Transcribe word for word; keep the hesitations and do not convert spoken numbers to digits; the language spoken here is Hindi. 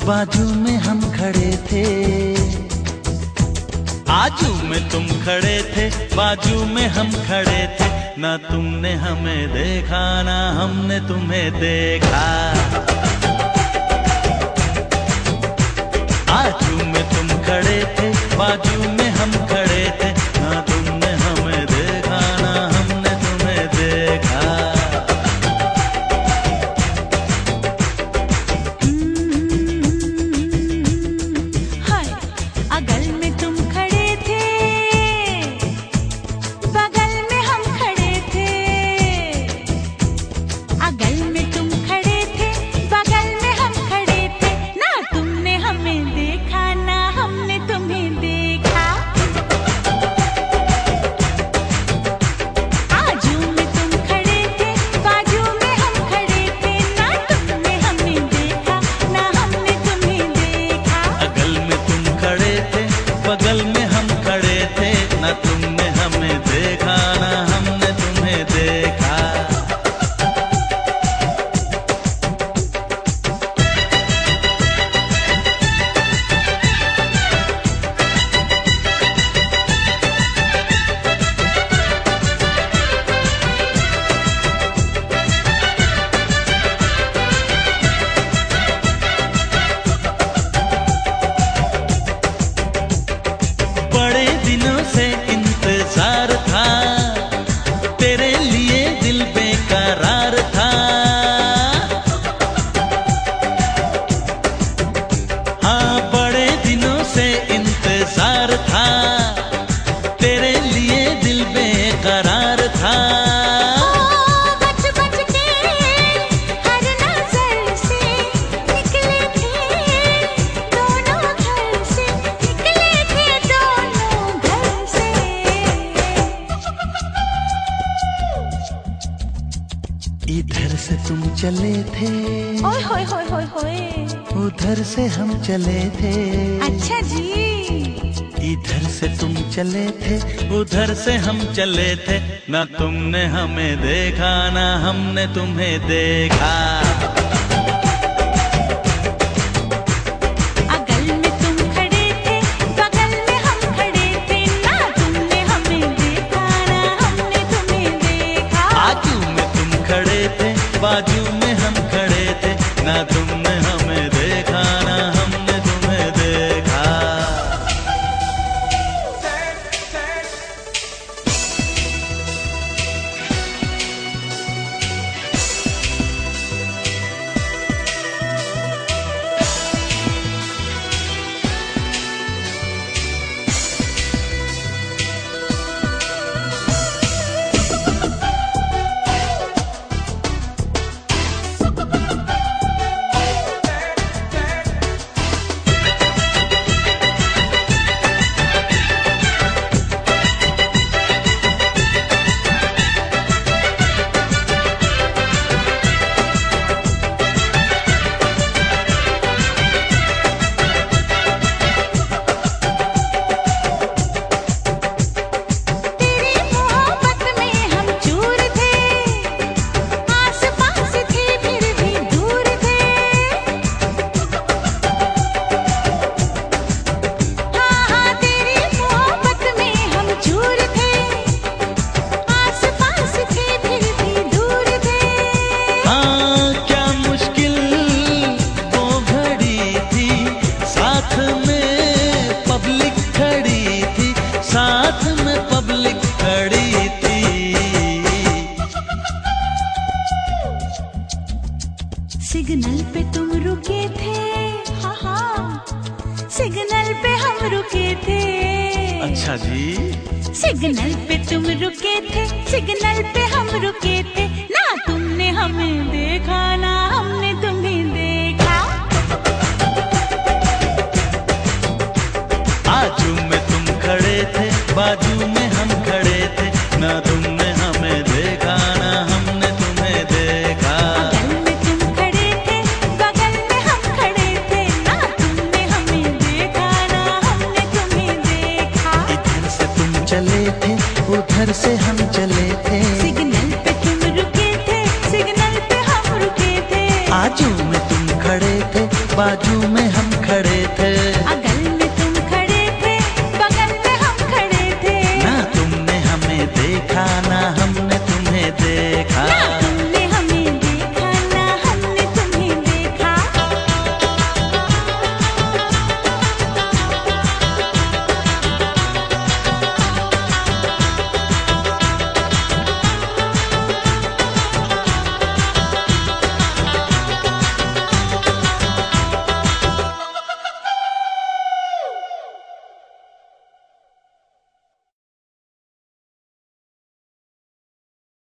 बाजू में हम खड़े थे, आजू में तुम खड़े थे, बाजू में हम खड़े थे, ना तुमने हमें देखा ना हमने तुम्हें देखा। आजू में तुम खड़े थे, बाजू में हम खड़े थे, ना तुमने हमें देखा ना हमने तुम्हें देखा। हाय, अगल में तुम खड़े थे, बगल में हम खड़े थे। अगल में तुम खड़े थे, बगल में हम खड़े थे, ना तुमने हमें देखा ना हमने तुम्हें देखा। आजू में तुम खड़े थे, बाजू में हम खड़े थे, ना तुमने हमें देखा ना हमने तुम्हें देखा। अगल में तुम खड़े थे, बगल में हम खड़े थे, ना तुमने हमें देखा ना हमने तुम्हें देखा। बड़े दिनों से इंतजार था, तेरे लिए दिल बेकरार था। हाँ, बड़े दिनों से इंतजार था, तेरे लिए दिल बेकरार था। बच बच के हर नजर से निकले थे दोनों घर से, निकले थे दोनों घर से। इधर से तुम चले थे, ओए होए होए होए होए, उधर से हम चले थे। अच्छा जी। इधर से तुम चले थे, उधर से हम चले थे, ना तुमने हमें देखा ना हमने तुम्हें देखा। अगल में तुम खड़े थे, बगल में हम खड़े थे, ना तुमने हमें देखा ना हमने तुम्हें देखा। आजू में तुम खड़े थे, बाजू में हम खड़े थे, ना तुमने हमें देखा ना हमने तुम्हें देखा। तेरी मोहब्बत में हम चूर थे, आस पास थे फिर भी दूर थे। हाँ हाँ, तेरी मोहब्बत में हम चूर थे, आस पास थे फिर भी दूर थे। हाँ, क्या मुश्किल वो घड़ी थी, साथ में पब्लिक खड़ी थी, साथ में पब्लिक खड़ी थी। सिग्नल पे तुम रुके थे, हाँ हाँ, सिग्नल पे हम रुके थे। अच्छा जी। सिग्नल पे तुम रुके थे, सिग्नल पे हम रुके थे, ना तुमने हमें देखा ना हमने तुम्हें देखा। आजू में तुम खड़े थे, बाजू में हम खड़े थे, ना तुमने हमें देखा ना हमने तुम्हें देखा। अगल में तुम खड़े थे, बगल में हम खड़े थे, ना तुमने हमें देखा ना हमने तुम्हें देखा। इधर से तुम चले थे, उधर से हम चले थे, सिग्नल पे तुम रुके थे, सिग्नल पे हम रुके थे। आजू में तुम खड़े थे, बाजू में हम खड़े थे।